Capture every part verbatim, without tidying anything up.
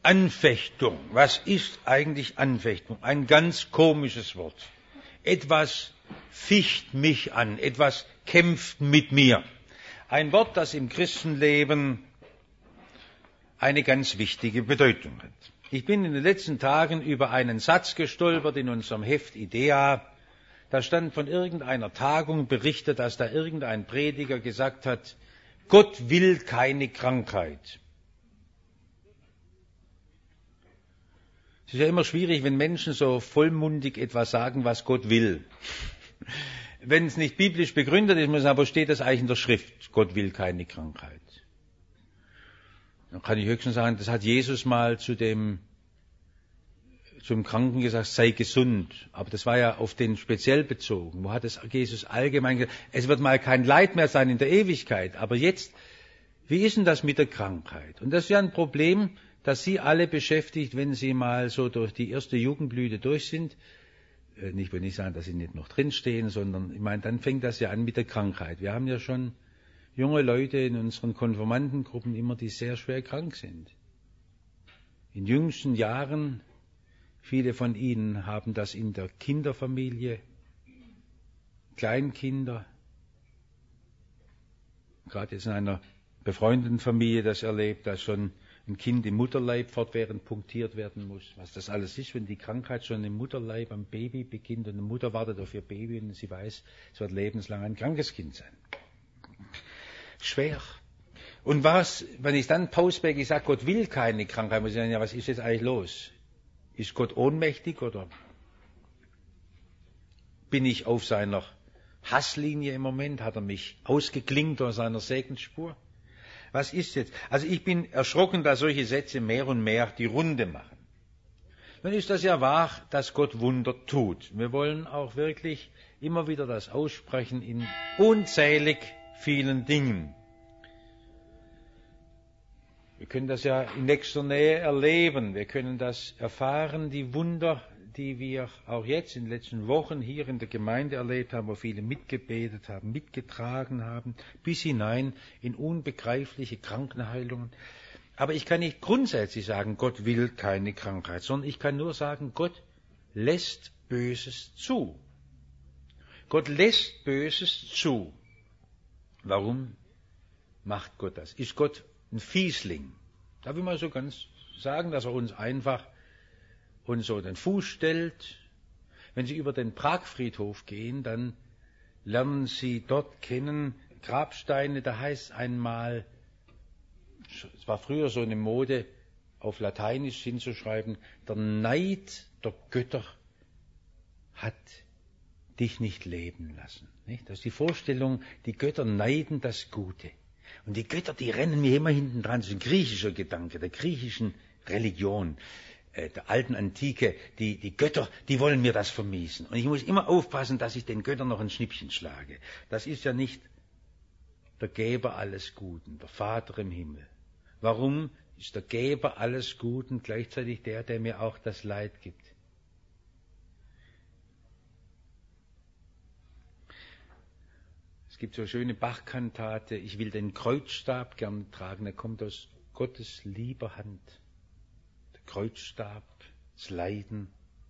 Anfechtung. Was ist eigentlich Anfechtung? Ein ganz komisches Wort. Etwas ficht mich an, etwas kämpft mit mir. Ein Wort, das im Christenleben eine ganz wichtige Bedeutung hat. Ich bin in den letzten Tagen über einen Satz gestolpert in unserem Heft Idea. Da stand von irgendeiner Tagung berichtet, dass da irgendein Prediger gesagt hat, Gott will keine Krankheit. Es ist ja immer schwierig, wenn Menschen so vollmundig etwas sagen, was Gott will. Wenn es nicht biblisch begründet ist, muss man sagen, wo steht das eigentlich in der Schrift? Gott will keine Krankheit. Dann kann ich höchstens sagen, das hat Jesus mal zu dem, zum Kranken gesagt, sei gesund. Aber das war ja auf den speziell bezogen. Wo hat es Jesus allgemein gesagt? Es wird mal kein Leid mehr sein in der Ewigkeit. Aber jetzt, wie ist denn das mit der Krankheit? Und das ist ja ein Problem, das Sie alle beschäftigt, wenn Sie mal so durch die erste Jugendblüte durch sind. Nicht, wenn ich sagen, dass Sie nicht noch drinstehen, sondern ich meine, dann fängt das ja an mit der Krankheit. Wir haben ja schon junge Leute in unseren Konfirmandengruppen immer, die sehr schwer krank sind. In jüngsten Jahren, viele von ihnen haben das in der Kinderfamilie, Kleinkinder, gerade jetzt in einer befreundeten Familie das erlebt, dass schon ein Kind im Mutterleib fortwährend punktiert werden muss. Was das alles ist, wenn die Krankheit schon im Mutterleib am Baby beginnt und eine Mutter wartet auf ihr Baby und sie weiß, es wird lebenslang ein krankes Kind sein. Schwer. Und was, wenn ich dann pausbäckig sage, Gott will keine Krankheit, muss ich sagen, ja, was ist jetzt eigentlich los? Ist Gott ohnmächtig oder bin ich auf seiner Hasslinie im Moment? Hat er mich ausgeklingt aus seiner Segensspur? Was ist jetzt? Also ich bin erschrocken, dass solche Sätze mehr und mehr die Runde machen. Dann ist das ja wahr, dass Gott Wunder tut. Wir wollen auch wirklich immer wieder das aussprechen in unzählig vielen Dingen. Wir können das ja in nächster Nähe erleben. Wir können das erfahren, die Wunder, die wir auch jetzt in den letzten Wochen hier in der Gemeinde erlebt haben, wo viele mitgebetet haben, mitgetragen haben, bis hinein in unbegreifliche Krankenheilungen. Aber ich kann nicht grundsätzlich sagen, Gott will keine Krankheit, sondern ich kann nur sagen, Gott lässt Böses zu. Gott lässt Böses zu. Warum macht Gott das? Ist Gott ein Fiesling? Darf ich mal so ganz sagen, dass er uns einfach und so den Fuß stellt. Wenn Sie über den Pragfriedhof gehen, dann lernen Sie dort kennen Grabsteine, da heißt einmal, es war früher so eine Mode, auf Lateinisch hinzuschreiben, der Neid der Götter hat dich nicht leben lassen. Nicht? Das ist die Vorstellung, die Götter neiden das Gute. Und die Götter, die rennen mir immer hinten dran. Das ist ein griechischer Gedanke, der griechischen Religion, äh, der alten Antike. Die, die Götter, die wollen mir das vermiesen. Und ich muss immer aufpassen, dass ich den Göttern noch ein Schnippchen schlage. Das ist ja nicht der Geber alles Guten, der Vater im Himmel. Warum ist der Geber alles Guten gleichzeitig der, der mir auch das Leid gibt? Es gibt so eine schöne Bach-Kantate, ich will den Kreuzstab gern tragen, der kommt aus Gottes lieber Hand. Der Kreuzstab, das Leiden.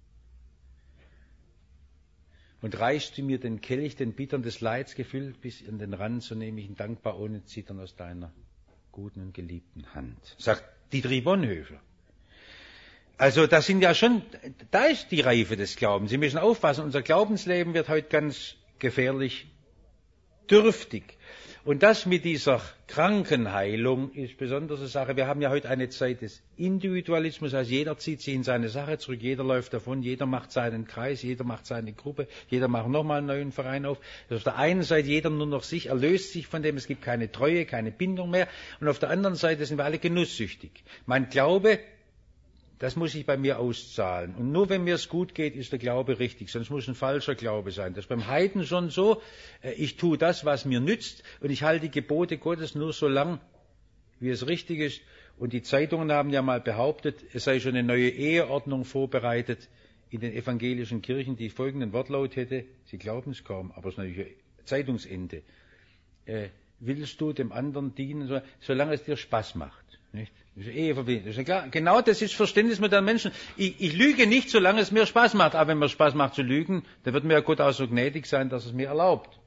Und reichst du mir den Kelch, den Bittern des Leids gefüllt, bis an den Rand, so nehme ich ihn dankbar ohne Zittern aus deiner guten und geliebten Hand. Sagt Dietrich Bonhoeffer. Also das sind ja schon, da ist die Reife des Glaubens. Sie müssen aufpassen, unser Glaubensleben wird heute ganz gefährlich dürftig. Und das mit dieser Krankenheilung ist besonders eine Sache. Wir haben ja heute eine Zeit des Individualismus, also jeder zieht sich in seine Sache zurück, jeder läuft davon, jeder macht seinen Kreis, jeder macht seine Gruppe, jeder macht nochmal einen neuen Verein auf. Also auf der einen Seite jeder nur noch sich, erlöst sich von dem, es gibt keine Treue, keine Bindung mehr. Und auf der anderen Seite sind wir alle genusssüchtig. Mein Glaube, das muss sich bei mir auszahlen. Und nur wenn mir es gut geht, ist der Glaube richtig. Sonst muss ein falscher Glaube sein. Das ist beim Heiden schon so. Ich tue das, was mir nützt. Und ich halte die Gebote Gottes nur so lang, wie es richtig ist. Und die Zeitungen haben ja mal behauptet, es sei schon eine neue Eheordnung vorbereitet in den evangelischen Kirchen, die folgenden Wortlaut hätte. Sie glauben es kaum, aber es ist natürlich ein Zeitungsende. Äh, willst du dem anderen dienen, solange es dir Spaß macht? Nicht? Das ist Eheverbindung. Das ist klar. Genau das ist Verständnis mit den Menschen. Ich, ich lüge nicht, solange es mir Spaß macht. Aber wenn mir Spaß macht zu lügen, dann wird mir ja Gott auch so gnädig sein, dass es mir erlaubt.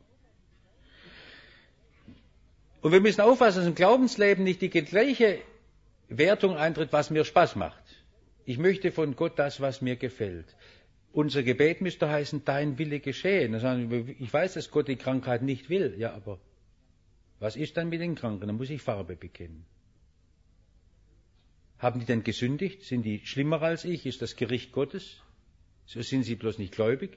Und wir müssen aufpassen, dass im Glaubensleben nicht die gleiche Wertung eintritt, was mir Spaß macht. Ich möchte von Gott das, was mir gefällt. Unser Gebet müsste heißen, dein Wille geschehe. Ich weiß, dass Gott die Krankheit nicht will. Ja, aber was ist dann mit den Kranken? Dann muss ich Farbe bekennen. Haben die denn gesündigt? Sind die schlimmer als ich? Ist das Gericht Gottes? So sind sie bloß nicht gläubig?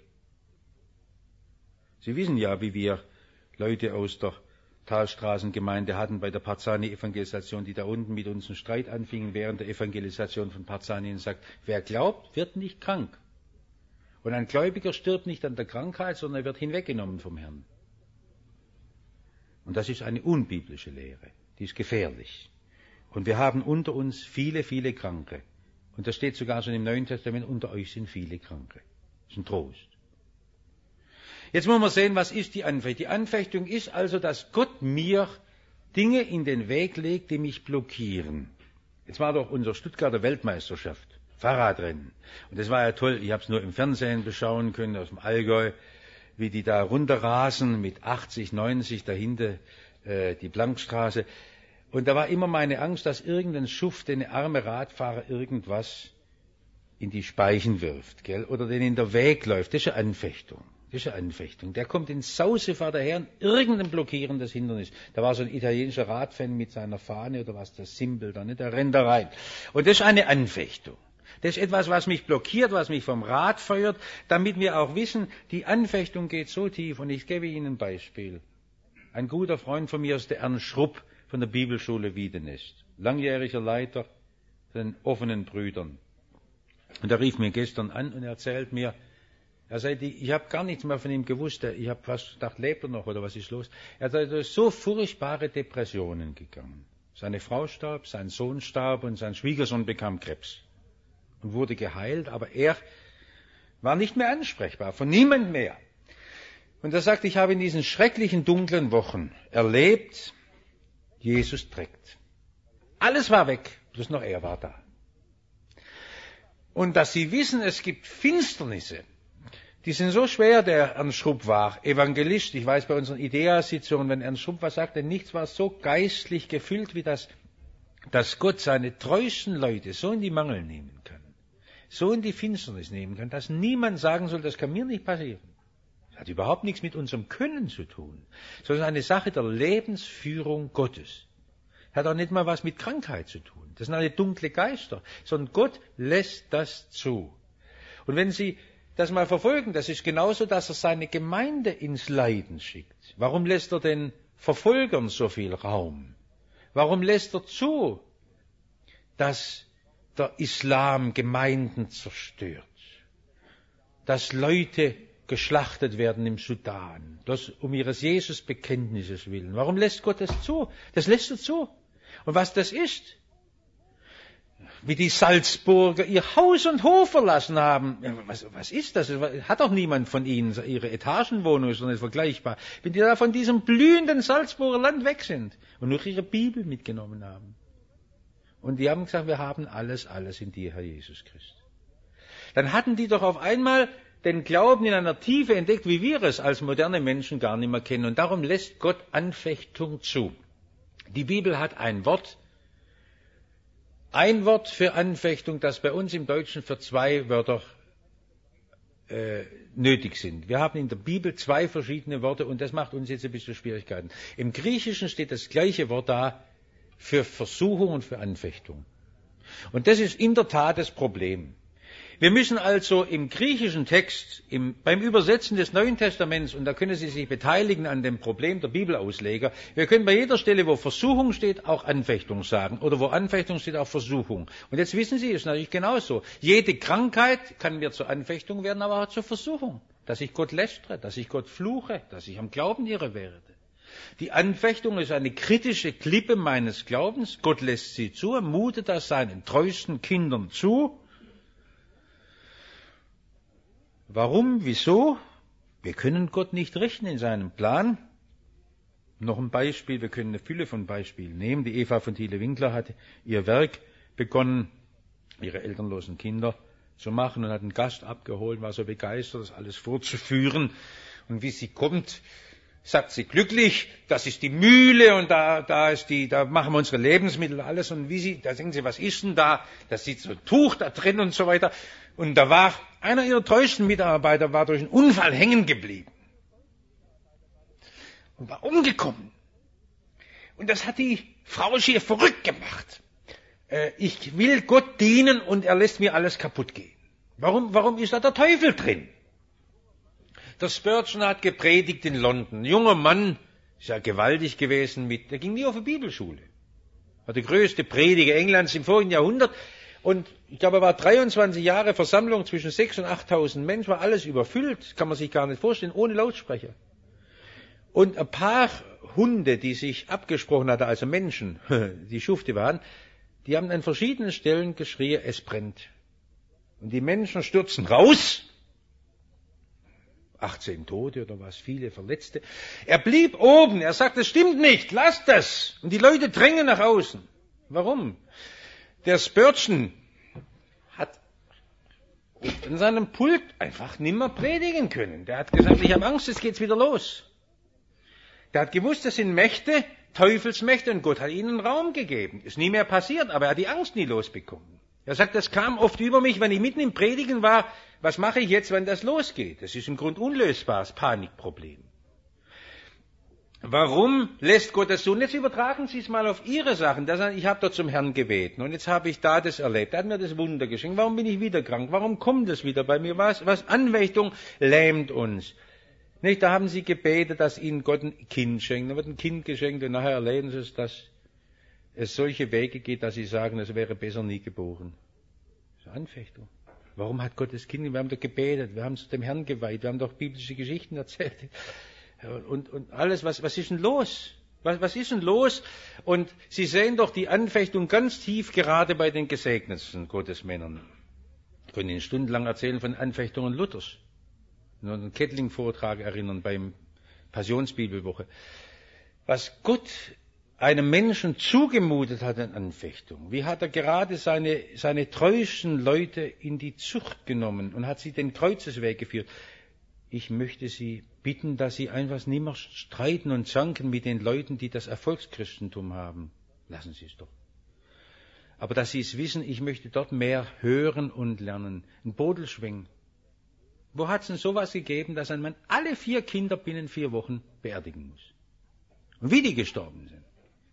Sie wissen ja, wie wir Leute aus der Talstraßengemeinde hatten bei der Parzani-Evangelisation, die da unten mit uns einen Streit anfingen während der Evangelisation von Parzani und sagt, wer glaubt, wird nicht krank. Und ein Gläubiger stirbt nicht an der Krankheit, sondern er wird hinweggenommen vom Herrn. Und das ist eine unbiblische Lehre. Die ist gefährlich. Und wir haben unter uns viele, viele Kranke. Und das steht sogar schon im Neuen Testament, unter euch sind viele Kranke. Das ist ein Trost. Jetzt muss man sehen, was ist die Anfechtung? Die Anfechtung ist also, dass Gott mir Dinge in den Weg legt, die mich blockieren. Jetzt war doch unsere Stuttgarter Weltmeisterschaft, Fahrradrennen. Und das war ja toll, ich habe es nur im Fernsehen beschauen können, aus dem Allgäu, wie die da runterrasen mit achtzig, neunzig dahinter äh, die Blankstraße. Und da war immer meine Angst, dass irgendein Schuft, den arme Radfahrer irgendwas in die Speichen wirft, gell? Oder den in der Weg läuft. Das ist eine Anfechtung. Das ist eine Anfechtung. Der kommt in Sausefahrt daher und irgendein blockierendes Hindernis. Da war so ein italienischer Radfan mit seiner Fahne oder was, das Symbol da, nicht? Der rennt da rein. Und das ist eine Anfechtung. Das ist etwas, was mich blockiert, was mich vom Rad feuert, damit wir auch wissen, die Anfechtung geht so tief. Und ich gebe Ihnen ein Beispiel. Ein guter Freund von mir ist der Ernst Schrupp von der Bibelschule Wiedenest. Langjähriger Leiter von den offenen Brüdern. Und er rief mir gestern an und erzählt mir, er sagte, ich habe gar nichts mehr von ihm gewusst. Ich habe fast gedacht, lebt er noch oder was ist los? Er hat durch so furchtbare Depressionen gegangen. Seine Frau starb, sein Sohn starb und sein Schwiegersohn bekam Krebs. Und wurde geheilt, aber er war nicht mehr ansprechbar, von niemand mehr. Und er sagt, ich habe in diesen schrecklichen, dunklen Wochen erlebt, Jesus trägt. Alles war weg, bloß noch er war da. Und dass Sie wissen, es gibt Finsternisse, die sind so schwer, der Ernst Schrupp war Evangelist. Ich weiß bei unseren Idea-Sitzungen, wenn Ernst Schrupp was sagte, nichts war so geistlich gefüllt, wie das, dass Gott seine treuesten Leute so in die Mangel nehmen kann, so in die Finsternis nehmen kann, dass niemand sagen soll, das kann mir nicht passieren. Das hat überhaupt nichts mit unserem Können zu tun, sondern eine Sache der Lebensführung Gottes. Hat auch nicht mal was mit Krankheit zu tun. Das sind alle dunkle Geister, sondern Gott lässt das zu. Und wenn Sie das mal verfolgen, das ist genauso, dass er seine Gemeinde ins Leiden schickt. Warum lässt er den Verfolgern so viel Raum? Warum lässt er zu, dass der Islam Gemeinden zerstört? Dass Leute geschlachtet werden im Sudan, das um ihres Jesusbekenntnisses willen. Warum lässt Gott das zu? Das lässt er zu. Und was das ist, wie die Salzburger ihr Haus und Hof verlassen haben. Was, was ist das? Hat doch niemand von ihnen. Ihre Etagenwohnung ist doch nicht vergleichbar. Wenn die da von diesem blühenden Salzburger Land weg sind und nur ihre Bibel mitgenommen haben. Und die haben gesagt, wir haben alles, alles in dir, Herr Jesus Christus. Dann hatten die doch auf einmal den Glauben in einer Tiefe entdeckt, wie wir es als moderne Menschen gar nicht mehr kennen. Und darum lässt Gott Anfechtung zu. Die Bibel hat ein Wort, Ein Wort für Anfechtung, das bei uns im Deutschen für zwei Wörter äh, nötig sind. Wir haben in der Bibel zwei verschiedene Worte und das macht uns jetzt ein bisschen Schwierigkeiten. Im Griechischen steht das gleiche Wort da für Versuchung und für Anfechtung. Und das ist in der Tat das Problem. Wir müssen also im griechischen Text, im, beim Übersetzen des Neuen Testaments, und da können Sie sich beteiligen an dem Problem der Bibelausleger, wir können bei jeder Stelle, wo Versuchung steht, auch Anfechtung sagen, oder wo Anfechtung steht, auch Versuchung. Und jetzt wissen Sie, ist natürlich genauso. Jede Krankheit kann mir zur Anfechtung werden, aber auch zur Versuchung. Dass ich Gott lästere, dass ich Gott fluche, dass ich am Glauben irre werde. Die Anfechtung ist eine kritische Klippe meines Glaubens. Gott lässt sie zu, er mutet das seinen treuesten Kindern zu. Warum? Wieso? Wir können Gott nicht richten in seinem Plan. Noch ein Beispiel, wir können eine Fülle von Beispielen nehmen. Die Eva von Thiele-Winkler hat ihr Werk begonnen, ihre elternlosen Kinder zu machen und hat einen Gast abgeholt, war so begeistert, das alles vorzuführen. Und wie sie kommt, sagt sie glücklich, das ist die Mühle und da, da ist die, da machen wir unsere Lebensmittel alles. Und wie sie, da denken sie, was ist denn da? Da sieht so ein Tuch da drin und so weiter. Und da war einer ihrer treuesten Mitarbeiter, war durch einen Unfall hängen geblieben. Und war umgekommen. Und das hat die Frau schier verrückt gemacht. Äh, ich will Gott dienen und er lässt mir alles kaputt gehen. Warum, warum ist da der Teufel drin? Der Spurgeon hat gepredigt in London. Ein junger Mann, ist ja gewaltig gewesen, mit, der ging nie auf die Bibelschule. War der größte Prediger Englands im vorigen Jahrhundert. Und ich glaube, er war dreiundzwanzig Jahre Versammlung zwischen sechstausend und achttausend Menschen, war alles überfüllt, kann man sich gar nicht vorstellen, ohne Lautsprecher. Und ein paar Hunde, die sich abgesprochen hatten, also Menschen, die Schufte waren, die haben an verschiedenen Stellen geschrien, es brennt. Und die Menschen stürzen raus, achtzehn Tote oder was, viele Verletzte. Er blieb oben, er sagt, das stimmt nicht, lasst das. Und die Leute drängen nach außen. Warum? Der Spurgeon hat in seinem Pult einfach nimmer predigen können. Der hat gesagt, ich habe Angst, jetzt geht's wieder los. Der hat gewusst, das sind Mächte, Teufelsmächte, und Gott hat ihnen Raum gegeben. Ist nie mehr passiert, aber er hat die Angst nie losbekommen. Er sagt, das kam oft über mich, wenn ich mitten im Predigen war, was mache ich jetzt, wenn das losgeht? Das ist im Grunde unlösbares Panikproblem. Warum lässt Gott das so? Und jetzt übertragen Sie es mal auf Ihre Sachen. Das, ich habe dort zum Herrn gebeten und jetzt habe ich da das erlebt. Er hat mir das Wunder geschenkt. Warum bin ich wieder krank? Warum kommt das wieder bei mir? Was, was Anfechtung lähmt uns? Nicht, da haben Sie gebetet, dass Ihnen Gott ein Kind schenkt. Dann wird ein Kind geschenkt und nachher erleben Sie es, dass es solche Wege geht, dass Sie sagen, es wäre besser nie geboren. Das ist Anfechtung. Warum hat Gott das Kind? Wir haben doch gebetet, wir haben es dem Herrn geweiht, wir haben doch biblische Geschichten erzählt. Und, und alles, was, was ist denn los? Was, was ist denn los? Und Sie sehen doch die Anfechtung ganz tief, gerade bei den gesegnetsten Gottesmännern. Ich könnte Ihnen stundenlang erzählen von Anfechtungen Luthers. Nur einen Kettling-Vortrag erinnern beim Passionsbibelwoche. Was Gott einem Menschen zugemutet hat an Anfechtung. Wie hat er gerade seine, seine treuesten Leute in die Zucht genommen und hat sie den Kreuzesweg geführt. Ich möchte Sie bitten, dass Sie einfach nicht mehr streiten und zanken mit den Leuten, die das Erfolgschristentum haben. Lassen Sie es doch. Aber dass Sie es wissen, ich möchte dort mehr hören und lernen. Ein Bodelschwing. Wo hat es denn sowas gegeben, dass ein Mann alle vier Kinder binnen vier Wochen beerdigen muss? Und wie die gestorben sind.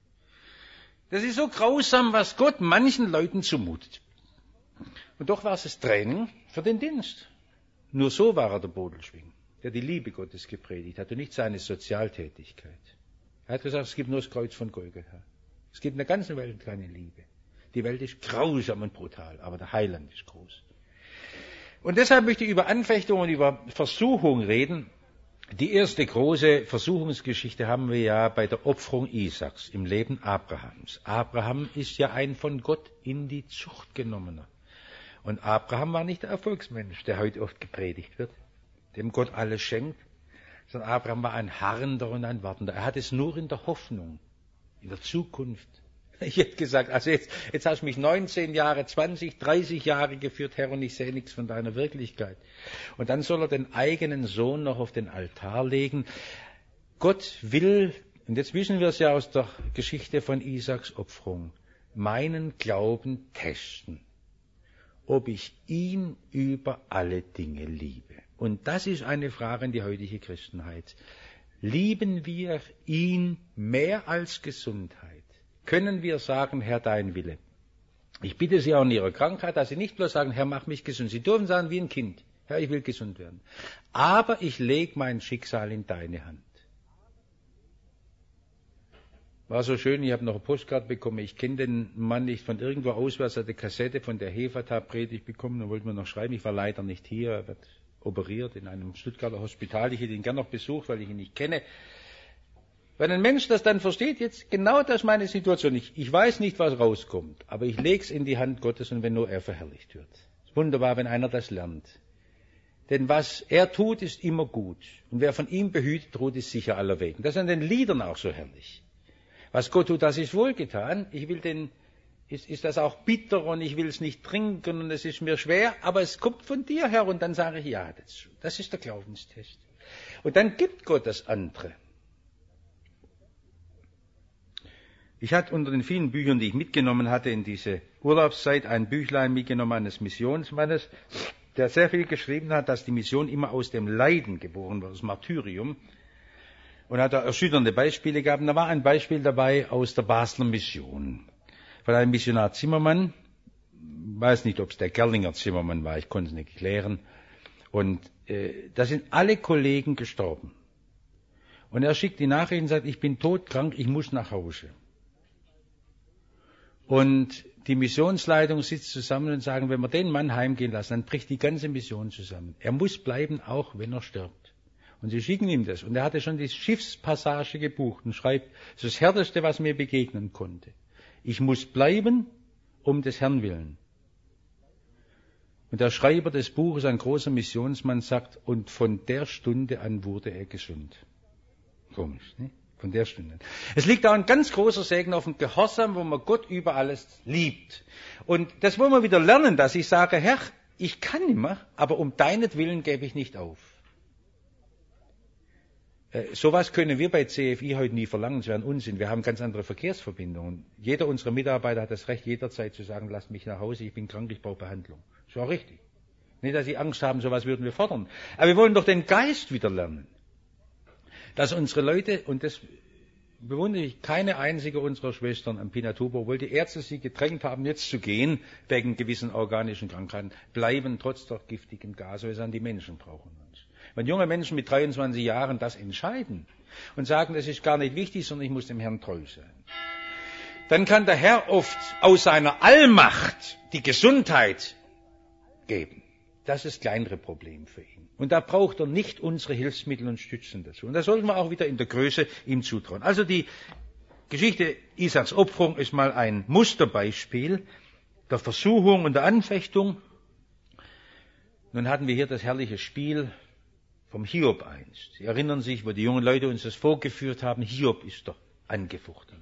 Das ist so grausam, was Gott manchen Leuten zumutet. Und doch war es das Training für den Dienst. Nur so war er der Bodelschwing, der die Liebe Gottes gepredigt hat und nicht seine Sozialtätigkeit. Er hat gesagt, es gibt nur das Kreuz von Golgatha. Es gibt in der ganzen Welt keine Liebe. Die Welt ist grausam und brutal, aber der Heiland ist groß. Und deshalb möchte ich über Anfechtung und über Versuchung reden. Die erste große Versuchungsgeschichte haben wir ja bei der Opferung Isaaks im Leben Abrahams. Abraham ist ja ein von Gott in die Zucht genommener. Und Abraham war nicht der Erfolgsmensch, der heute oft gepredigt wird, dem Gott alles schenkt, sondern Abraham war ein Harrender und ein Wartender. Er hat es nur in der Hoffnung, in der Zukunft. Ich hätte gesagt, also jetzt, jetzt hast du mich neunzehn Jahre, zwanzig, dreißig Jahre geführt, Herr, und ich sehe nichts von deiner Wirklichkeit. Und dann soll er den eigenen Sohn noch auf den Altar legen. Gott will, und jetzt wissen wir es ja aus der Geschichte von Isaaks Opferung, meinen Glauben testen, ob ich ihn über alle Dinge liebe. Und das ist eine Frage an die heutige Christenheit. Lieben wir ihn mehr als Gesundheit? Können wir sagen, Herr, dein Wille? Ich bitte Sie auch in Ihrer Krankheit, dass Sie nicht bloß sagen, Herr, mach mich gesund. Sie dürfen sagen wie ein Kind, Herr, ich will gesund werden. Aber ich lege mein Schicksal in deine Hand. War so schön, ich habe noch eine Postkarte bekommen. Ich kenne den Mann nicht von irgendwo auswärts, hat eine Kassette von der Hefata-Predigt bekommen und wollte mir noch schreiben. Ich war leider nicht hier, er wird operiert in einem Stuttgarter Hospital. Ich hätte ihn gern noch besucht, weil ich ihn nicht kenne. Wenn ein Mensch das dann versteht, jetzt genau das ist meine Situation. Ich, ich weiß nicht, was rauskommt, aber ich lege es in die Hand Gottes und wenn nur er verherrlicht wird. Es ist wunderbar, wenn einer das lernt. Denn was er tut, ist immer gut. Und wer von ihm behütet ruht, ist sicher aller Wegen. Das ist an den Liedern auch so herrlich. Was Gott tut, das ist wohlgetan. Ich will den, ist, ist das auch bitter und ich will es nicht trinken und es ist mir schwer, aber es kommt von dir her und dann sage ich ja dazu. Das ist der Glaubenstest. Und dann gibt Gott das andere. Ich hatte unter den vielen Büchern, die ich mitgenommen hatte in diese Urlaubszeit, ein Büchlein mitgenommen eines Missionsmannes, der sehr viel geschrieben hat, dass die Mission immer aus dem Leiden geboren wird, aus Martyrium. Und hat da erschütternde Beispiele gehabt. Und da war ein Beispiel dabei aus der Basler Mission. Von einem Missionar Zimmermann. Ich weiß nicht, ob es der Gerlinger Zimmermann war, ich konnte es nicht klären. Und äh, da sind alle Kollegen gestorben. Und er schickt die Nachricht und sagt, ich bin todkrank, ich muss nach Hause. Und die Missionsleitung sitzt zusammen und sagen, wenn wir den Mann heimgehen lassen, dann bricht die ganze Mission zusammen. Er muss bleiben, auch wenn er stirbt. Und sie schicken ihm das. Und er hatte schon die Schiffspassage gebucht und schreibt, das ist das Härteste, was mir begegnen konnte. Ich muss bleiben, um des Herrn willen. Und der Schreiber des Buches, ein großer Missionsmann, sagt, und von der Stunde an wurde er gesund. Komisch, ne? Von der Stunde an. Es liegt auch ein ganz großer Segen auf dem Gehorsam, wo man Gott über alles liebt. Und das wollen wir wieder lernen, dass ich sage, Herr, ich kann nicht mehr, aber um deinetwillen gebe ich nicht auf. Äh, sowas können wir bei C F I heute nie verlangen, es wäre ein Unsinn. Wir haben ganz andere Verkehrsverbindungen. Jeder unserer Mitarbeiter hat das Recht, jederzeit zu sagen, lasst mich nach Hause, ich bin krank, ich brauche Behandlung. Das ist auch richtig. Nicht, dass Sie Angst haben, sowas würden wir fordern. Aber wir wollen doch den Geist wieder lernen. Dass unsere Leute, und das bewundere ich, keine einzige unserer Schwestern am Pinatubo, obwohl die Ärzte sie gedrängt haben, jetzt zu gehen, wegen gewissen organischen Krankheiten, bleiben trotz der giftigen Gase, weil sie sagen, die Menschen brauchen uns. Wenn junge Menschen mit dreiundzwanzig Jahren das entscheiden und sagen, das ist gar nicht wichtig, sondern ich muss dem Herrn treu sein, dann kann der Herr oft aus seiner Allmacht die Gesundheit geben. Das ist das kleinere Problem für ihn. Und da braucht er nicht unsere Hilfsmittel und Stützen dazu. Und da sollten wir auch wieder in der Größe ihm zutrauen. Also die Geschichte Isaaks Opferung ist mal ein Musterbeispiel der Versuchung und der Anfechtung. Nun hatten wir hier das herrliche Spiel vom Hiob einst. Sie erinnern sich, wo die jungen Leute uns das vorgeführt haben, Hiob ist der Angefochtene.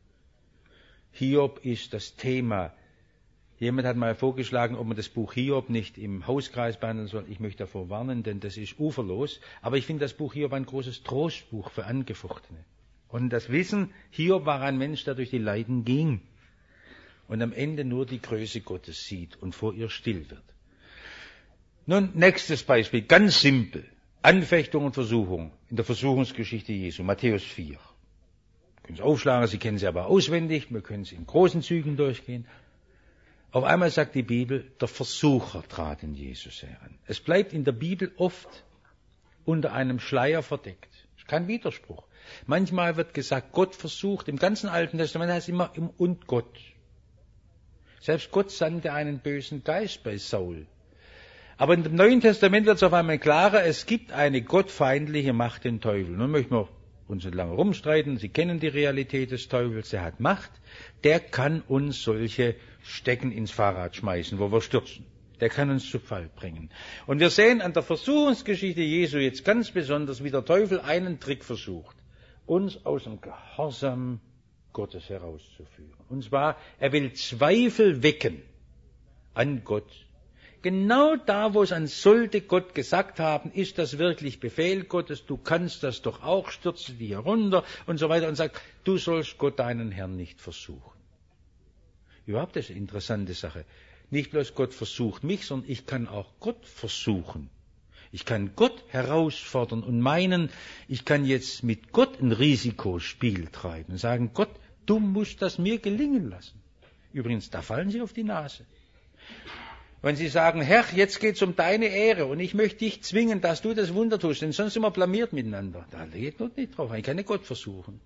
Hiob ist das Thema. Jemand hat mal vorgeschlagen, ob man das Buch Hiob nicht im Hauskreis behandeln soll. Ich möchte davor warnen, denn das ist uferlos. Aber ich finde das Buch Hiob ein großes Trostbuch für Angefochtene. Und das Wissen, Hiob war ein Mensch, der durch die Leiden ging und am Ende nur die Größe Gottes sieht und vor ihr still wird. Nun, nächstes Beispiel, ganz simpel. Anfechtung und Versuchung in der Versuchungsgeschichte Jesu, Matthäus vier. Wir können es aufschlagen, Sie kennen sie aber auswendig, wir können sie in großen Zügen durchgehen. Auf einmal sagt die Bibel, der Versucher trat in Jesus heran. Es bleibt in der Bibel oft unter einem Schleier verdeckt. Das ist kein Widerspruch. Manchmal wird gesagt, Gott versucht. Im ganzen Alten Testament heißt es immer im und Gott. Selbst Gott sandte einen bösen Geist bei Saul. Aber im Neuen Testament wird es auf einmal klarer, es gibt eine gottfeindliche Macht, den Teufel. Nun möchten wir uns nicht lange rumstreiten. Sie kennen die Realität des Teufels. Der hat Macht. Der kann uns solche Stecken ins Fahrrad schmeißen, wo wir stürzen. Der kann uns zu Fall bringen. Und wir sehen an der Versuchungsgeschichte Jesu jetzt ganz besonders, wie der Teufel einen Trick versucht, uns aus dem Gehorsam Gottes herauszuführen. Und zwar, er will Zweifel wecken an Gott. Genau da, wo es an sollte Gott gesagt haben, ist das wirklich Befehl Gottes, du kannst das doch auch, stürze dich herunter und so weiter und sagt, du sollst Gott deinen Herrn nicht versuchen. Überhaupt ist eine interessante Sache. Nicht bloß Gott versucht mich, sondern ich kann auch Gott versuchen. Ich kann Gott herausfordern und meinen, ich kann jetzt mit Gott ein Risikospiel treiben und sagen, Gott, du musst das mir gelingen lassen. Übrigens, da fallen Sie auf die Nase. Wenn Sie sagen, Herr, jetzt geht's um deine Ehre und ich möchte dich zwingen, dass du das Wunder tust, denn sonst sind wir blamiert miteinander. Da geht Gott nicht drauf, ich kann nicht Gott versuchen.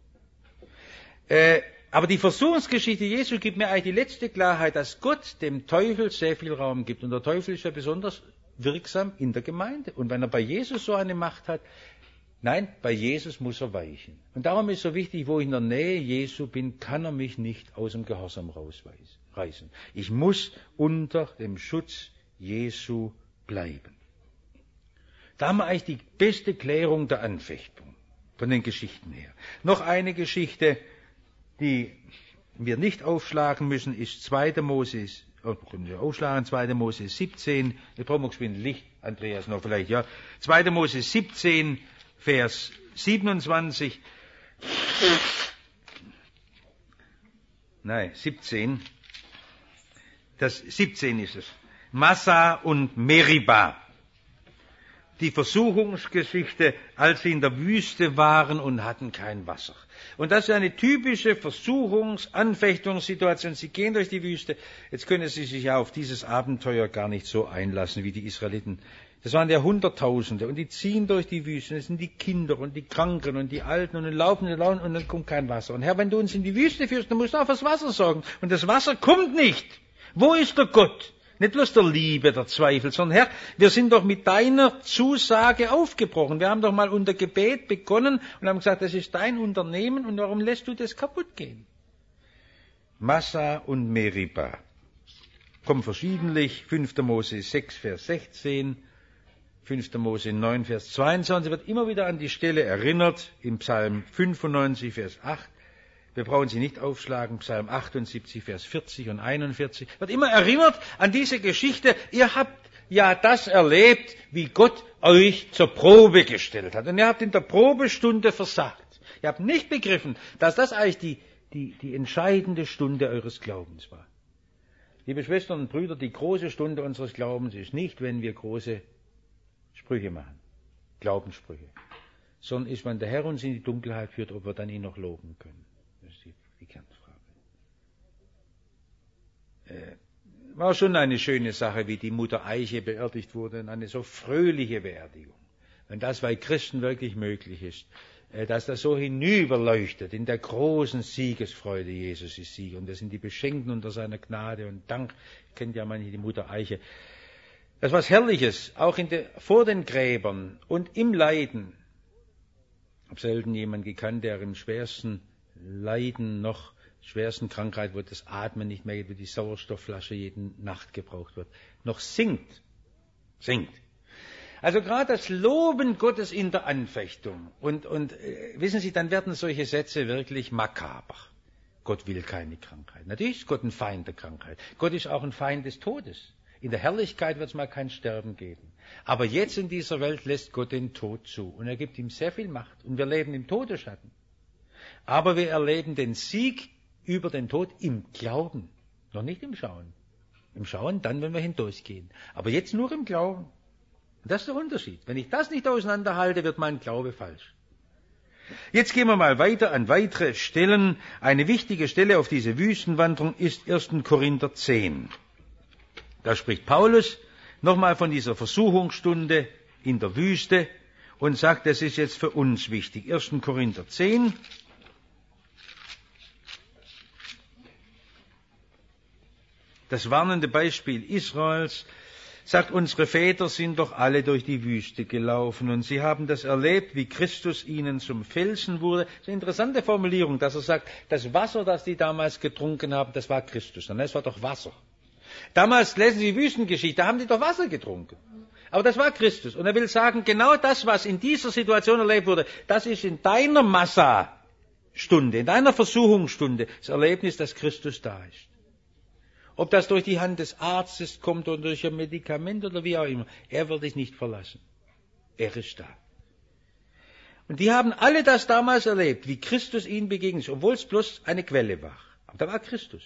Äh, aber die Versuchungsgeschichte Jesu gibt mir eigentlich die letzte Klarheit, dass Gott dem Teufel sehr viel Raum gibt. Und der Teufel ist ja besonders wirksam in der Gemeinde. Und wenn er bei Jesus so eine Macht hat, nein, bei Jesus muss er weichen. Und darum ist so wichtig, wo ich in der Nähe Jesu bin, kann er mich nicht aus dem Gehorsam rausreißen. Ich muss unter dem Schutz Jesu bleiben. Da haben wir eigentlich die beste Klärung der Anfechtung, von den Geschichten her. Noch eine Geschichte, die wir nicht aufschlagen müssen, ist zweite Mose, oh, können wir aufschlagen, zweite Mose siebzehn, ich brauche mal geschwind Licht, Andreas noch vielleicht, ja. zweite Mose siebzehn, Vers siebenundzwanzig. Nein, siebzehn. Das siebzehn ist es. Massa und Meriba. Die Versuchungsgeschichte, als sie in der Wüste waren und hatten kein Wasser. Und das ist eine typische Versuchungs-, Anfechtungssituation. Sie gehen durch die Wüste. Jetzt können Sie sich ja auf dieses Abenteuer gar nicht so einlassen wie die Israeliten. Das waren ja Hunderttausende und die ziehen durch die Wüste. Das sind die Kinder und die Kranken und die Alten und die laufen und laufen und dann kommt kein Wasser. Und Herr, wenn du uns in die Wüste führst, dann musst du auch fürs Wasser sorgen. Und das Wasser kommt nicht. Wo ist der Gott? Nicht bloß der Liebe, der Zweifel, sondern Herr, wir sind doch mit deiner Zusage aufgebrochen. Wir haben doch mal unter Gebet begonnen und haben gesagt, das ist dein Unternehmen und warum lässt du das kaputt gehen? Massa und Meriba. Kommen verschiedentlich. fünfter Mose sechs, Vers sechzehn. fünfter Mose neun, Vers zweiundzwanzig. Wird immer wieder an die Stelle erinnert. Im Psalm fünfundneunzig, Vers acht. Wir brauchen sie nicht aufschlagen, Psalm achtundsiebzig, Vers vierzig und einundvierzig. Wird immer erinnert an diese Geschichte. Ihr habt ja das erlebt, wie Gott euch zur Probe gestellt hat. Und ihr habt in der Probestunde versagt. Ihr habt nicht begriffen, dass das eigentlich die, die, die entscheidende Stunde eures Glaubens war. Liebe Schwestern und Brüder, die große Stunde unseres Glaubens ist nicht, wenn wir große Sprüche machen, Glaubenssprüche, sondern ist, wenn der Herr uns in die Dunkelheit führt, ob wir dann ihn noch loben können. Das ist die, die Kernfrage. Äh, war schon eine schöne Sache, wie die Mutter Eiche beerdigt wurde, und eine so fröhliche Beerdigung. Wenn das bei Christen wirklich möglich ist, äh, dass das so hinüberleuchtet in der großen Siegesfreude, Jesus ist Sieger, und wir sind die Beschenkten unter seiner Gnade und Dank, kennt ja manche die Mutter Eiche. Das ist was Herrliches, auch in der, vor den Gräbern und im Leiden. Ich habe selten jemanden gekannt, der im schwersten Leiden noch, schwersten Krankheit, wo das Atmen nicht mehr geht, wo die Sauerstoffflasche jede Nacht gebraucht wird, noch singt. Singt. Also gerade das Loben Gottes in der Anfechtung. Und, und äh, wissen Sie, dann werden solche Sätze wirklich makaber. Gott will keine Krankheit. Natürlich ist Gott ein Feind der Krankheit. Gott ist auch ein Feind des Todes. In der Herrlichkeit wird es mal kein Sterben geben. Aber jetzt in dieser Welt lässt Gott den Tod zu. Und er gibt ihm sehr viel Macht. Und wir leben im Todesschatten. Aber wir erleben den Sieg über den Tod im Glauben. Noch nicht im Schauen. Im Schauen dann, wenn wir hindurchgehen. Aber jetzt nur im Glauben. Und das ist der Unterschied. Wenn ich das nicht auseinanderhalte, wird mein Glaube falsch. Jetzt gehen wir mal weiter an weitere Stellen. Eine wichtige Stelle auf diese Wüstenwanderung ist erster Korinther zehn. Da spricht Paulus nochmal von dieser Versuchungsstunde in der Wüste und sagt, das ist jetzt für uns wichtig. erster Korinther zehn. Das warnende Beispiel Israels sagt, unsere Väter sind doch alle durch die Wüste gelaufen und sie haben das erlebt, wie Christus ihnen zum Felsen wurde. Das ist eine interessante Formulierung, dass er sagt, das Wasser, das die damals getrunken haben, das war Christus. Und das war doch Wasser. Damals, lesen Sie die Wüstengeschichte, da haben die doch Wasser getrunken. Aber das war Christus. Und er will sagen, genau das, was in dieser Situation erlebt wurde, das ist in deiner Massa-Stunde, in deiner Versuchungsstunde, das Erlebnis, dass Christus da ist. Ob das durch die Hand des Arztes kommt oder durch ein Medikament oder wie auch immer. Er wird dich nicht verlassen. Er ist da. Und die haben alle das damals erlebt, wie Christus ihnen begegnet ist, obwohl es bloß eine Quelle war. Aber da war Christus.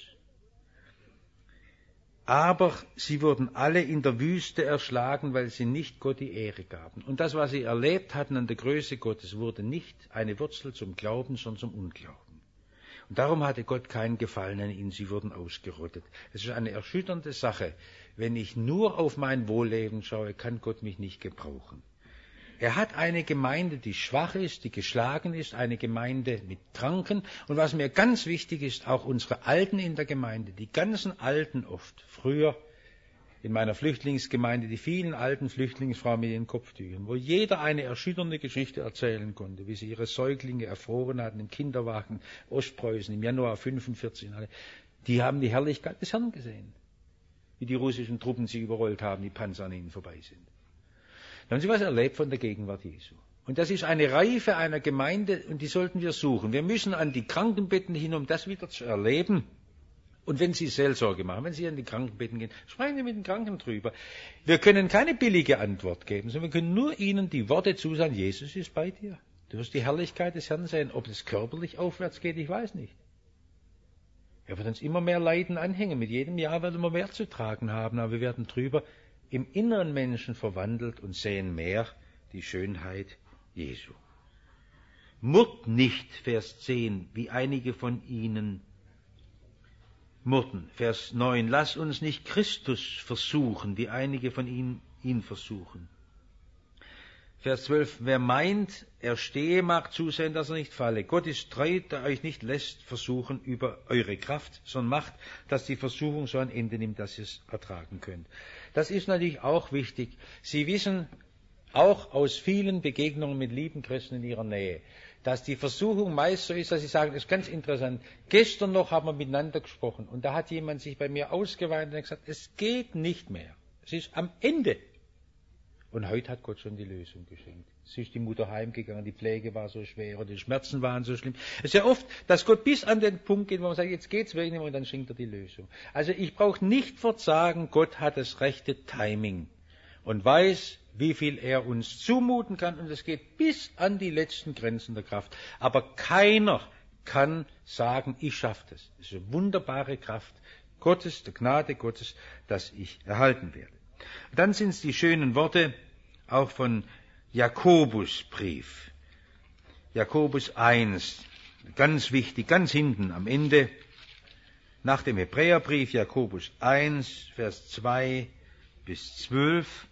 Aber sie wurden alle in der Wüste erschlagen, weil sie nicht Gott die Ehre gaben. Und das, was sie erlebt hatten an der Größe Gottes, wurde nicht eine Wurzel zum Glauben, sondern zum Unglauben. Und darum hatte Gott keinen Gefallen an ihnen, sie wurden ausgerottet. Es ist eine erschütternde Sache. Wenn ich nur auf mein Wohlleben schaue, kann Gott mich nicht gebrauchen. Er hat eine Gemeinde, die schwach ist, die geschlagen ist, eine Gemeinde mit Kranken. Und was mir ganz wichtig ist, auch unsere Alten in der Gemeinde, die ganzen Alten oft, früher in meiner Flüchtlingsgemeinde, die vielen alten Flüchtlingsfrauen mit ihren Kopftüchern, wo jeder eine erschütternde Geschichte erzählen konnte, wie sie ihre Säuglinge erfroren hatten im Kinderwagen Ostpreußen im Januar fünfundvierzig. Die haben die Herrlichkeit des Herrn gesehen, wie die russischen Truppen sie überrollt haben, die Panzer an ihnen vorbei sind. Da haben sie was erlebt von der Gegenwart Jesu. Und das ist eine Reife einer Gemeinde, und die sollten wir suchen. Wir müssen an die Krankenbetten hin, um das wieder zu erleben. Und wenn Sie Seelsorge machen, wenn Sie an die Krankenbetten gehen, sprechen Sie mit den Kranken drüber. Wir können keine billige Antwort geben, sondern wir können nur ihnen die Worte zusagen, Jesus ist bei dir. Du wirst die Herrlichkeit des Herrn sehen. Ob es körperlich aufwärts geht, ich weiß nicht. Er wird uns immer mehr Leiden anhängen. Mit jedem Jahr werden wir mehr zu tragen haben, aber wir werden drüber im inneren Menschen verwandelt und sehen mehr die Schönheit Jesu. Murrt nicht, Vers zehn, wie einige von ihnen murrten. Vers neun, lass uns nicht Christus versuchen, wie einige von ihnen ihn versuchen. Vers zwölf, wer meint, er stehe, mag zusehen, dass er nicht falle. Gott ist treu, der euch nicht lässt versuchen über eure Kraft, sondern macht, dass die Versuchung so ein Ende nimmt, dass ihr es ertragen könnt. Das ist natürlich auch wichtig. Sie wissen auch aus vielen Begegnungen mit lieben Christen in ihrer Nähe, dass die Versuchung meist so ist, dass sie sagen, das ist ganz interessant, gestern noch haben wir miteinander gesprochen und da hat jemand sich bei mir ausgeweint und gesagt, es geht nicht mehr, es ist am Ende. Und heute hat Gott schon die Lösung geschenkt. Es ist die Mutter heimgegangen, die Pflege war so schwer oder die Schmerzen waren so schlimm. Es ist ja oft, dass Gott bis an den Punkt geht, wo man sagt, jetzt geht's wirklich nicht mehr, und dann schenkt er die Lösung. Also ich brauche nicht verzagen, Gott hat das rechte Timing und weiß, wie viel er uns zumuten kann, und es geht bis an die letzten Grenzen der Kraft. Aber keiner kann sagen, ich schaffe das. Es ist eine wunderbare Kraft Gottes, der Gnade Gottes, dass ich erhalten werde. Und dann sind es die schönen Worte auch von Jakobusbrief. Jakobus eins, ganz wichtig, ganz hinten am Ende, nach dem Hebräerbrief, Jakobus eins, Vers zwei bis zwölf.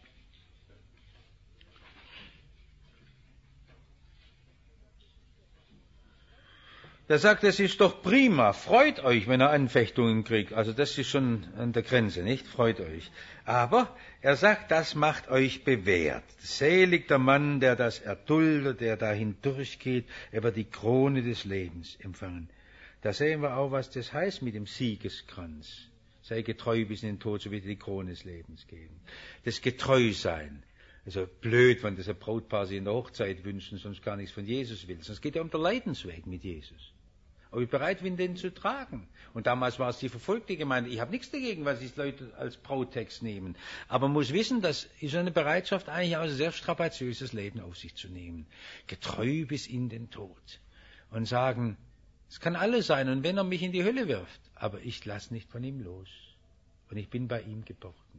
Der sagt, es ist doch prima, freut euch, wenn er Anfechtungen kriegt. Also das ist schon an der Grenze, nicht? Freut euch. Aber er sagt, das macht euch bewährt. Selig der Mann, der das erduldet, der da hindurchgeht, er wird die Krone des Lebens empfangen. Da sehen wir auch, was das heißt mit dem Siegeskranz. Sei getreu bis in den Tod, so wird dir die Krone des Lebens geben. Das Getreusein. Also blöd, wenn das ein Brautpaar sich in der Hochzeit wünschen, sonst gar nichts von Jesus will. Sonst geht ja um den Leidensweg mit Jesus. Aber ich bereit bin, den zu tragen. Und damals war es die verfolgte Gemeinde. Ich habe nichts dagegen, was sich Leute als Brauttext nehmen. Aber man muss wissen, das ist eine Bereitschaft, eigentlich auch ein sehr strapaziöses Leben auf sich zu nehmen. Getreu bis in den Tod. Und sagen, es kann alles sein, und wenn er mich in die Hölle wirft, aber ich lasse nicht von ihm los. Und ich bin bei ihm geborgen.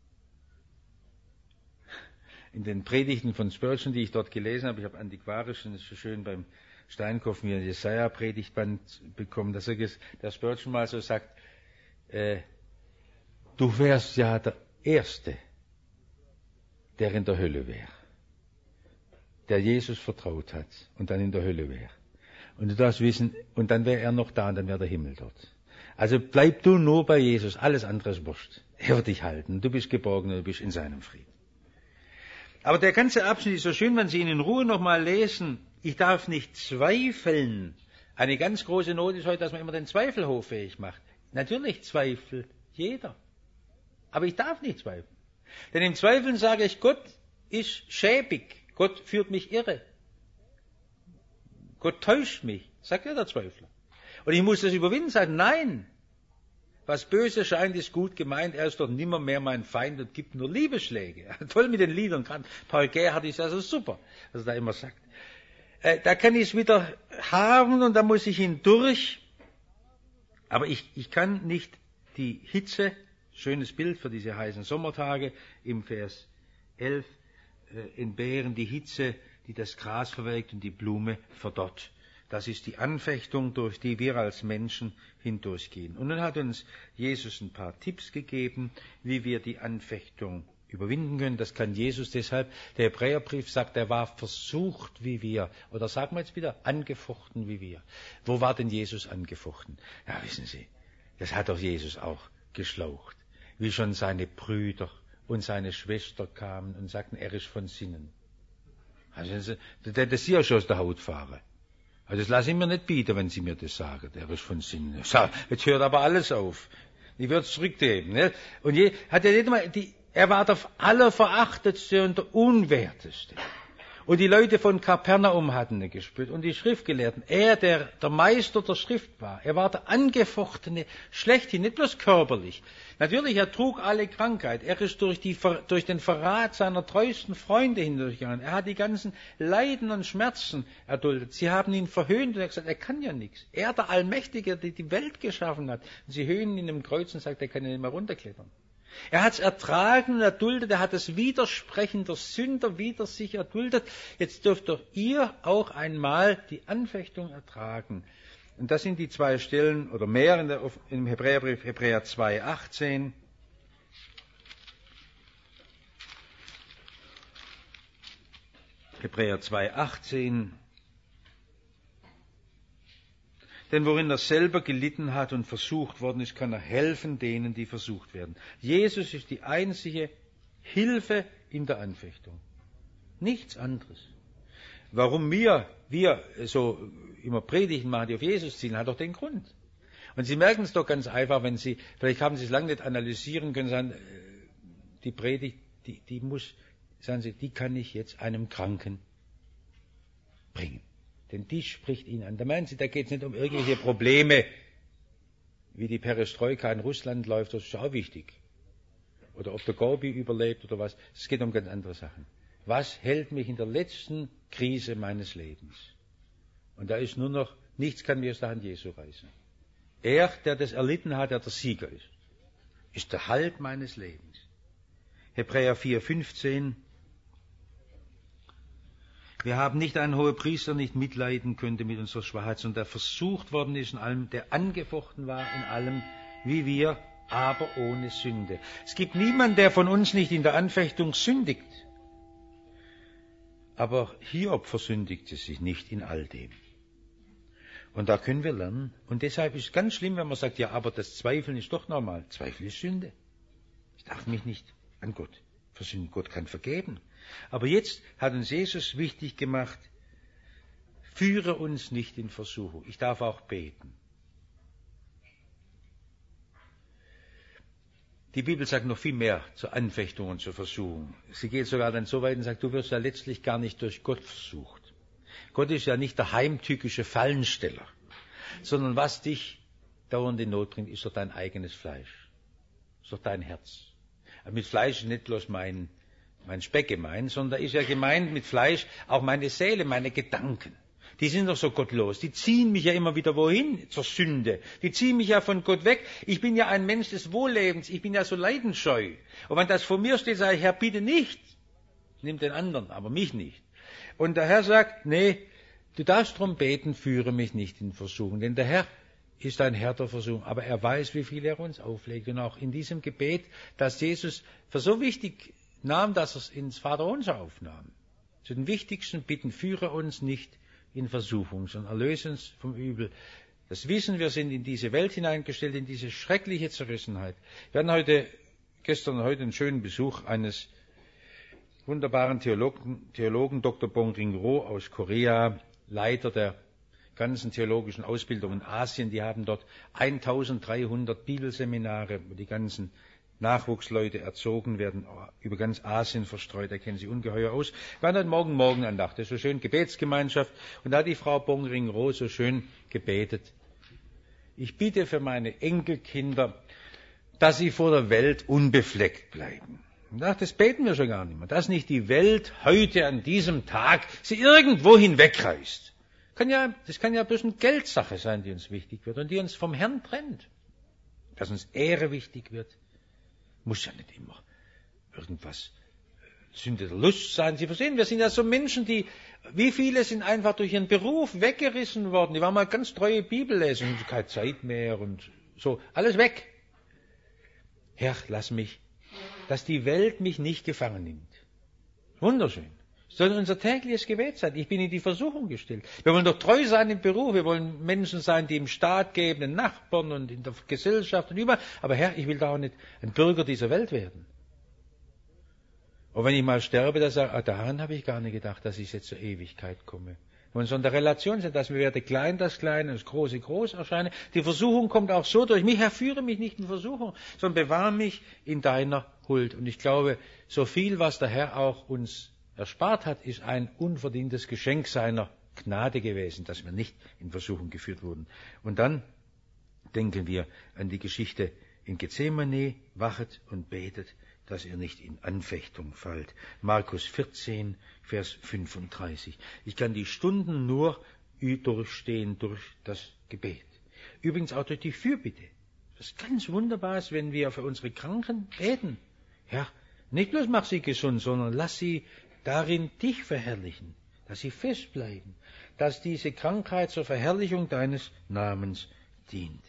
In den Predigten von Spurgeon, die ich dort gelesen habe, ich habe antiquarisch, und es ist so schön beim Steinkopf mir ein Jesaja-Predigtband bekommen, dass er, der Spurgeon mal so sagt, äh, du wärst ja der Erste, der in der Hölle wäre, der Jesus vertraut hat und dann in der Hölle wäre. Und du darfst wissen, und dann wäre er noch da und dann wäre der Himmel dort. Also bleib du nur bei Jesus, alles andere ist wurscht. Er wird dich halten, du bist geborgen und du bist in seinem Frieden. Aber der ganze Abschnitt ist so schön, wenn Sie ihn in Ruhe nochmal lesen. Ich darf nicht zweifeln. Eine ganz große Not ist heute, dass man immer den Zweifel hoffähig macht. Natürlich zweifelt jeder. Aber ich darf nicht zweifeln. Denn im Zweifeln sage ich, Gott ist schäbig. Gott führt mich irre. Gott täuscht mich, sagt ja der Zweifler. Und ich muss das überwinden und sagen, nein. Was böse scheint, ist gut gemeint. Er ist doch nimmer mehr mein Feind und gibt nur Liebesschläge. Toll mit den Liedern. Paul Gerhardt ist also super, was er da immer sagt. Äh, da kann ich es wieder haben und da muss ich hindurch. Aber ich, ich kann nicht die Hitze, schönes Bild für diese heißen Sommertage, im Vers elf, äh, entbehren, die Hitze, die das Gras verwelkt und die Blume verdorrt. Das ist die Anfechtung, durch die wir als Menschen hindurchgehen. Und nun hat uns Jesus ein paar Tipps gegeben, wie wir die Anfechtung überwinden können. Das kann Jesus deshalb. Der Hebräerbrief sagt, er war versucht wie wir. Oder sagen wir jetzt wieder, angefochten wie wir. Wo war denn Jesus angefochten? Ja, wissen Sie, das hat doch Jesus auch geschlaucht. Wie schon seine Brüder und seine Schwester kamen und sagten, er ist von Sinnen. Also, das ist ja schon aus der Haut fahren. Also das lasse ich mir nicht bieten, wenn Sie mir das sagen. Er ist von Sinnen. Jetzt hört aber alles auf. Ich würde es zurückgeben. Ne? Und je, hat er nicht mal, die, Er war der allerverachtetste und der unwerteste. Und die Leute von Kapernaum hatten ihn gespürt und die Schriftgelehrten. Er, der der Meister der Schrift war, er war der Angefochtene schlechthin, nicht bloß körperlich. Natürlich, er trug alle Krankheit. Er ist durch, die, durch den Verrat seiner treuesten Freunde hindurchgegangen. Er hat die ganzen Leiden und Schmerzen erduldet. Sie haben ihn verhöhnt und er hat gesagt, er kann ja nichts. Er, der Allmächtige, der die Welt geschaffen hat. Und sie höhnen ihn im Kreuz und sagen, er kann ja nicht mehr runterklettern. Er hat es ertragen und erduldet, er hat das Widersprechen der Sünder wider sich erduldet. Jetzt dürft doch ihr auch einmal die Anfechtung ertragen. Und das sind die zwei Stellen oder mehr in der, im Hebräerbrief, Hebräer zwei, achtzehn. Hebräer zwei, achtzehn. Denn worin er selber gelitten hat und versucht worden ist, kann er helfen denen, die versucht werden. Jesus ist die einzige Hilfe in der Anfechtung. Nichts anderes. Warum wir, wir so immer Predigten machen, die auf Jesus zielen, hat doch den Grund. Und Sie merken es doch ganz einfach, wenn Sie, vielleicht haben Sie es lange nicht analysieren können, sagen, die Predigt, die, die muss, sagen Sie, die kann ich jetzt einem Kranken bringen. Denn die spricht ihn an. Da meinen Sie, da geht es nicht um irgendwelche Probleme, wie die Perestroika in Russland läuft, das ist auch wichtig. Oder ob der Gobi überlebt oder was. Es geht um ganz andere Sachen. Was hält mich in der letzten Krise meines Lebens? Und da ist nur noch, nichts kann mir aus der Hand Jesu reißen. Er, der das erlitten hat, der der Sieger ist, ist der Halt meines Lebens. Hebräer vier, fünfzehn. Wir haben nicht einen Hohepriester, der nicht mitleiden könnte mit unserer Schwachheit, sondern der versucht worden ist in allem, der angefochten war in allem, wie wir, aber ohne Sünde. Es gibt niemanden, der von uns nicht in der Anfechtung sündigt. Aber Hiob versündigte sich nicht in all dem. Und da können wir lernen. Und deshalb ist es ganz schlimm, wenn man sagt, ja, aber das Zweifeln ist doch normal. Zweifel ist Sünde. Ich darf mich nicht an Gott versündigen. Gott kann vergeben. Aber jetzt hat uns Jesus wichtig gemacht, führe uns nicht in Versuchung. Ich darf auch beten. Die Bibel sagt noch viel mehr zur Anfechtung und zur Versuchung. Sie geht sogar dann so weit und sagt, du wirst ja letztlich gar nicht durch Gott versucht. Gott ist ja nicht der heimtückische Fallensteller, sondern was dich dauernd in Not bringt, ist doch dein eigenes Fleisch. Ist doch dein Herz. Aber mit Fleisch ist nicht bloß mein, mein Speck gemeint, sondern da ist ja gemeint mit Fleisch auch meine Seele, meine Gedanken. Die sind doch so gottlos. Die ziehen mich ja immer wieder wohin? Zur Sünde. Die ziehen mich ja von Gott weg. Ich bin ja ein Mensch des Wohllebens. Ich bin ja so leidensscheu. Und wenn das vor mir steht, sage ich, Herr, bitte nicht. Nimm den anderen, aber mich nicht. Und der Herr sagt, nee, du darfst drum beten, führe mich nicht in Versuchung. Denn der Herr ist ein Herr der Versuchung. Aber er weiß, wie viel er uns auflegt. Und auch in diesem Gebet, das Jesus für so wichtig nahm, dass er es ins Vaterunser aufnahm. Zu den wichtigsten Bitten, führe uns nicht in Versuchung, sondern erlöse uns vom Übel. Das Wissen, wir sind in diese Welt hineingestellt, in diese schreckliche Zerrissenheit. Wir hatten heute, gestern und heute einen schönen Besuch eines wunderbaren Theologen, Theologen Doktor Bongring Ro aus Korea, Leiter der ganzen theologischen Ausbildung in Asien. Die haben dort eintausenddreihundert Bibelseminare, wo die ganzen Nachwuchsleute erzogen werden, über ganz Asien verstreut, da kennen sie ungeheuer aus. Wir hatten heute Morgen Morgenandacht, das ist so schön, Gebetsgemeinschaft, und da hat die Frau Bongring-Ro so schön gebetet. Ich bitte für meine Enkelkinder, dass sie vor der Welt unbefleckt bleiben. Und ach, das beten wir schon gar nicht mehr, dass nicht die Welt heute an diesem Tag sie irgendwo hinwegreißt. Kann ja, das kann ja bloß eine Geldsache sein, die uns wichtig wird und die uns vom Herrn trennt. Dass uns Ehre wichtig wird. Muss ja nicht immer irgendwas Sünde der Lust sein. Sie verstehen, wir sind ja so Menschen, die, wie viele sind einfach durch ihren Beruf weggerissen worden. Die waren mal ganz treue Bibelleser und keine Zeit mehr und so. Alles weg. Herr, lass mich, dass die Welt mich nicht gefangen nimmt. Wunderschön. Das soll unser tägliches Gebet sein. Ich bin in die Versuchung gestellt. Wir wollen doch treu sein im Beruf. Wir wollen Menschen sein, die im Staat geben, den Nachbarn und in der Gesellschaft und überall. Aber Herr, ich will doch auch nicht ein Bürger dieser Welt werden. Und wenn ich mal sterbe, dann sage ich, ah, daran habe ich gar nicht gedacht, dass ich jetzt zur Ewigkeit komme. wo wir so in der Relation sind, dass wir werde klein das Kleine, das Große groß erscheinen. Die Versuchung kommt auch so durch mich, Herr, führe mich nicht in Versuchung, sondern bewahre mich in deiner Huld. Und ich glaube, so viel, was der Herr auch uns erspart hat, ist ein unverdientes Geschenk seiner Gnade gewesen, dass wir nicht in Versuchung geführt wurden. Und dann denken wir an die Geschichte in Gethsemane, wachet und betet, dass ihr nicht in Anfechtung fallt. Markus vierzehn, Vers fünfunddreißig. Ich kann die Stunden nur durchstehen durch das Gebet. Übrigens auch durch die Fürbitte. Das ist ganz wunderbar, wenn wir für unsere Kranken beten. Ja, nicht bloß mach sie gesund, sondern lass sie darin dich verherrlichen, dass sie festbleiben, dass diese Krankheit zur Verherrlichung deines Namens dient.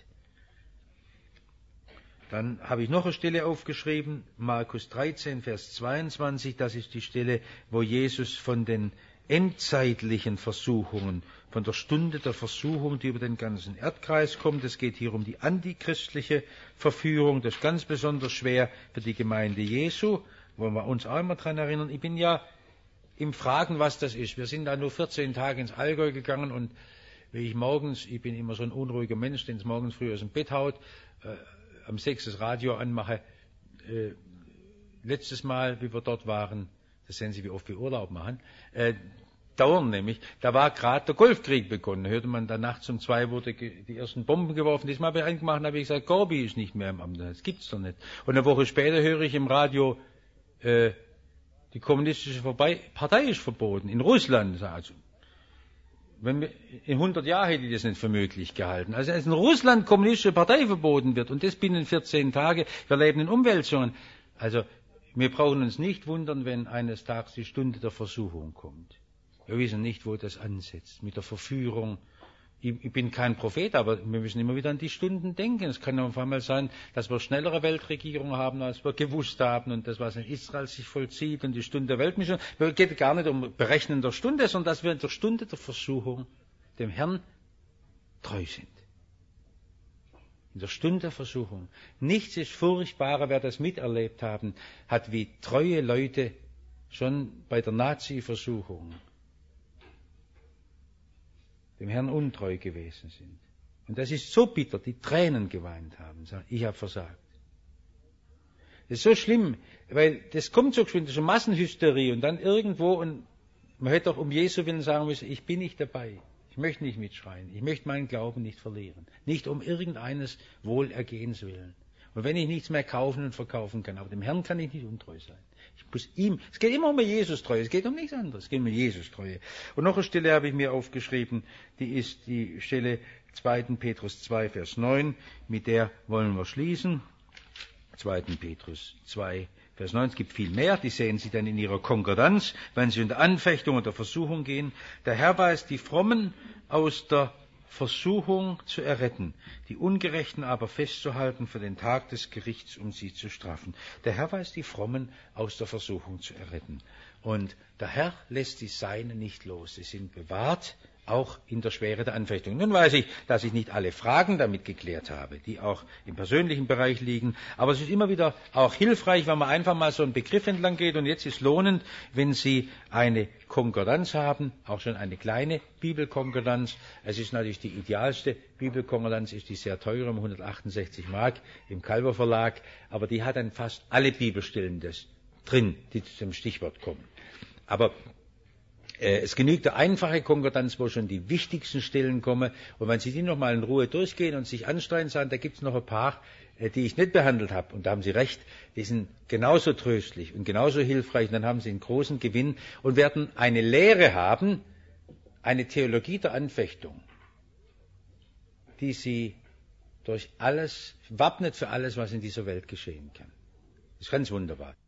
Dann habe ich noch eine Stelle aufgeschrieben, Markus dreizehn, Vers zweiundzwanzig, das ist die Stelle, wo Jesus von den endzeitlichen Versuchungen, von der Stunde der Versuchung, die über den ganzen Erdkreis kommt. Es geht hier um die antichristliche Verführung, das ist ganz besonders schwer für die Gemeinde Jesu, wo wir uns auch immer daran erinnern. Ich bin ja im Fragen, was das ist. Wir sind da nur vierzehn Tage ins Allgäu gegangen und wie ich morgens, ich bin immer so ein unruhiger Mensch, den es morgens früh aus dem Bett haut, äh, am sechs das Radio anmache. Äh, letztes Mal, wie wir dort waren, das sehen Sie, wie oft wir Urlaub machen, äh, dauernd nämlich, da war gerade der Golfkrieg begonnen. Da hörte man, da nachts um zwei wurde die ersten Bomben geworfen. Diesmal habe ich angemacht und habe ich gesagt, Gorbi ist nicht mehr im Amt. Das gibt's doch nicht. Und eine Woche später höre ich im Radio, äh, die kommunistische Partei ist verboten. In Russland, also. Wenn wir, in hundert Jahren hätte ich das nicht für möglich gehalten. Also, als in Russland kommunistische Partei verboten wird, und das binnen vierzehn Tage, wir leben in Umwälzungen. Also, wir brauchen uns nicht wundern, wenn eines Tages die Stunde der Versuchung kommt. Wir wissen nicht, wo das ansetzt, mit der Verführung. Ich, ich bin kein Prophet, aber wir müssen immer wieder an die Stunden denken. Es kann auf einmal sein, dass wir schnellere Weltregierung haben, als wir gewusst haben, und das, was in Israel sich vollzieht, und die Stunde der Weltmission. Es geht gar nicht um Berechnen der Stunde, sondern dass wir in der Stunde der Versuchung dem Herrn treu sind. In der Stunde der Versuchung. Nichts ist furchtbarer, wer das miterlebt haben, hat wie treue Leute schon bei der Nazi-Versuchung dem Herrn untreu gewesen sind. Und das ist so bitter, die Tränen geweint haben, sagen, ich habe versagt. Das ist so schlimm, weil das kommt so geschwind, das ist eine Massenhysterie, und dann irgendwo, und man hätte doch um Jesu willen sagen müssen, ich bin nicht dabei, ich möchte nicht mitschreien, ich möchte meinen Glauben nicht verlieren, nicht um irgendeines Wohlergehens willen. Und wenn ich nichts mehr kaufen und verkaufen kann, aber dem Herrn kann ich nicht untreu sein. Ich muss ihm, es geht immer um Jesus-Treue, es geht um nichts anderes, es geht um Jesus-Treue. Und noch eine Stelle habe ich mir aufgeschrieben, die ist die Stelle zweiter Petrus zwei, Vers neun, mit der wollen wir schließen. zweiter Petrus zwei, Vers neun, es gibt viel mehr, die sehen Sie dann in Ihrer Konkordanz, wenn Sie unter Anfechtung oder Versuchung gehen. Der Herr weiß die Frommen aus der Versuchung zu erretten, die Ungerechten aber festzuhalten für den Tag des Gerichts, um sie zu strafen. Der Herr weiß die Frommen aus der Versuchung zu erretten. Und der Herr lässt die Seinen nicht los. Sie sind bewahrt, auch in der Schwere der Anfechtung. Nun weiß ich, dass ich nicht alle Fragen damit geklärt habe, die auch im persönlichen Bereich liegen. Aber es ist immer wieder auch hilfreich, wenn man einfach mal so einen Begriff entlang geht. Und jetzt ist lohnend, wenn Sie eine Konkordanz haben, auch schon eine kleine Bibelkonkordanz. Es ist natürlich die idealste Bibelkonkordanz, ist die sehr teure, um hundertachtundsechzig Mark im Calver Verlag. Aber die hat dann fast alle Bibelstellen das drin, die zum Stichwort kommen. Aber es genügt eine einfache Konkordanz, wo schon die wichtigsten Stellen kommen. Und wenn Sie die noch mal in Ruhe durchgehen und sich anstrengen, sagen, da gibt es noch ein paar, die ich nicht behandelt habe. Und da haben Sie recht, die sind genauso tröstlich und genauso hilfreich. Und dann haben Sie einen großen Gewinn und werden eine Lehre haben, eine Theologie der Anfechtung, die Sie durch alles, wappnet für alles, was in dieser Welt geschehen kann. Das ist ganz wunderbar.